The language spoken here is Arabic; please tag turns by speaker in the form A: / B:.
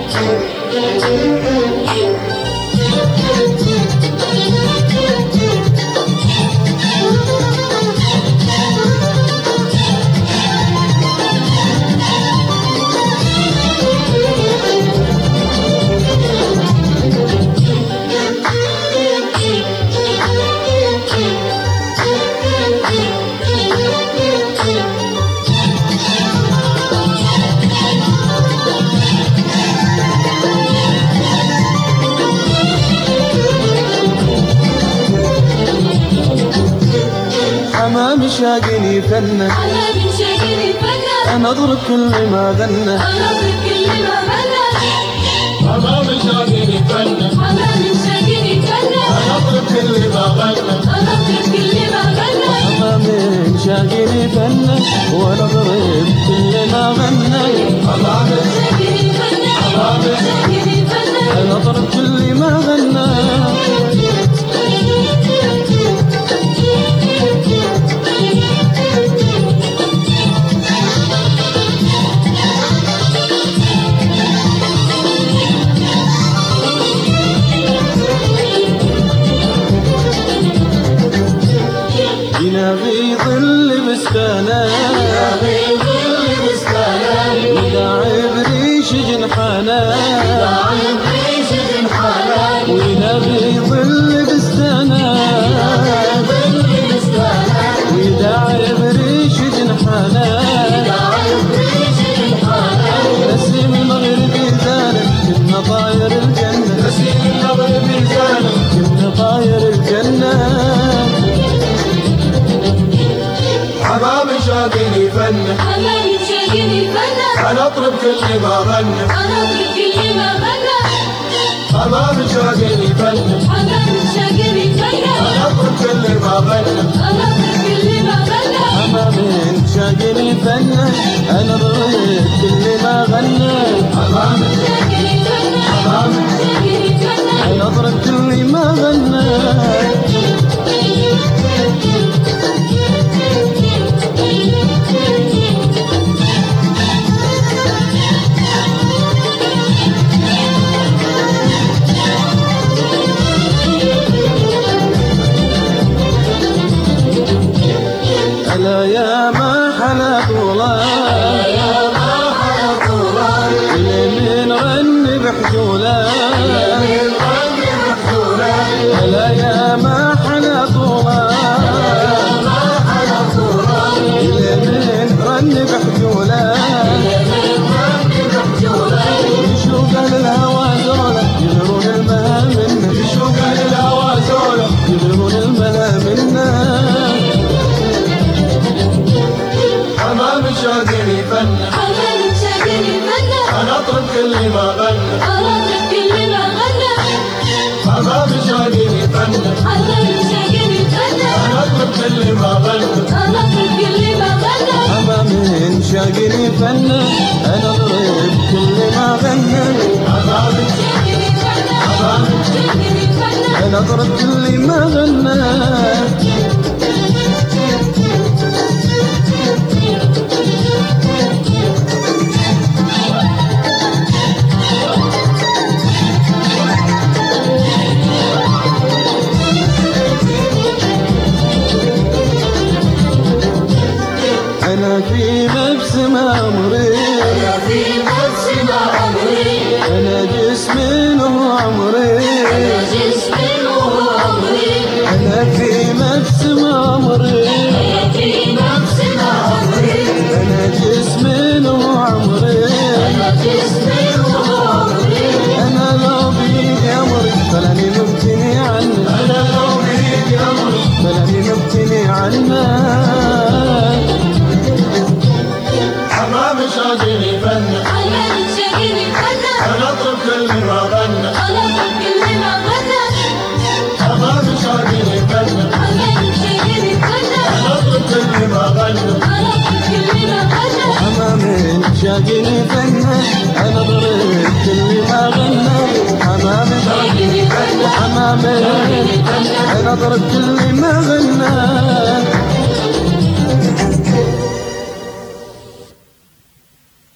A: حمامي شاقني فنه،
B: حمامي شاقني فنه،
A: أنا أضرب كل ما غنى،
B: أنا أضرب كل ما غنى.
C: حمامي شاقني فنه،
B: حمامي شاقني فنه،
C: أنا أضرب كل ما غنى،
B: أنا أضرب كل ما غنى.
A: حمامي شاقني فنه وأنا أضرب كل ما غنى.
C: حمامي
B: شاقني فنه، شاقني فنه،
A: أنا أضرب كل ما غنى. جينا في ظل بستانه، وداعب ريش جنحانه، وينا في ظل بستانه، وداعب ريش جنحانه. نسيم المغرب يزانه كنا طاير الجنة،
C: نسيم المغرب يزانه
A: كنا طاير الجنة.
C: حمامي شاقني فنه،
B: حمامي شاقني فنه،
C: أنا أطرب كل ما غنى.
B: أنا أضرب كل ما غنى.
C: حمامي شاقني فنه،
B: حمامي شاقني فنه،
C: أنا أطرب كل ما غنى.
B: أنا أضرب كل ما غنى.
A: حمامي شاقني فنه، أنا أضرب كل ما غنى.
C: حمامي
B: شاقني فنه، شاقني فنه،
A: أنا أضرب كل ما غنى. ألا يا ما حلا طولان، من رن بحجولان. ألا يا ما حلا طولان، من رن بحجولان. يشوق للهوى زوله يغرون المها منه،
C: يشوق للهوى زوله
A: يغرون المها منه.
C: حمامي شاقني فنه،
B: حمامي شاقني فنه،
C: أنا أطرب كل ما غنى.
B: أنا أضرب كل ما غنى.
C: حمامي شاقني فنه،
B: حمامي شاقني فنه،
C: أنا أطرب كل ما غنى.
B: أنا أضرب كل ما غنى.
A: حمامي شاقني فنه، أنا أضرب كل ما غنى.
C: حمامي
B: شاقني فنه، شاقني فنه،
A: أنا أضرب كل ما غنى. أنا في مبسم عمري،
B: في مبسم عمري،
A: أنا جسمي له عمري.
B: جسمي وعمري،
A: أنا في مبسم عمري،
B: في مبسم عمري،
A: أنا جسمي له عمري.
B: جسمي وعمري.
A: أنا لو بيدي أمري فلاني مبتني عنك،
C: أنا لو بيدي أمري
A: فلاني مبتني عنك.
C: حمامي شاقني فنه،
B: حمامي شاقني فنه،
C: أنا أطرب كل ما غنى.
B: أنا أضرب كل ما غنى.
C: حمامي شاقني فنه،
B: حمامي شاقني فنه،
C: أنا أطرب كل ما غنى.
B: أنا أضرب كل ما غنى.
A: حمامي شاقني فنه، أنا أضرب كل ما غنى. حمامي
B: شاقني فنه،
A: حمامي أنا أضرب كل ما غنى.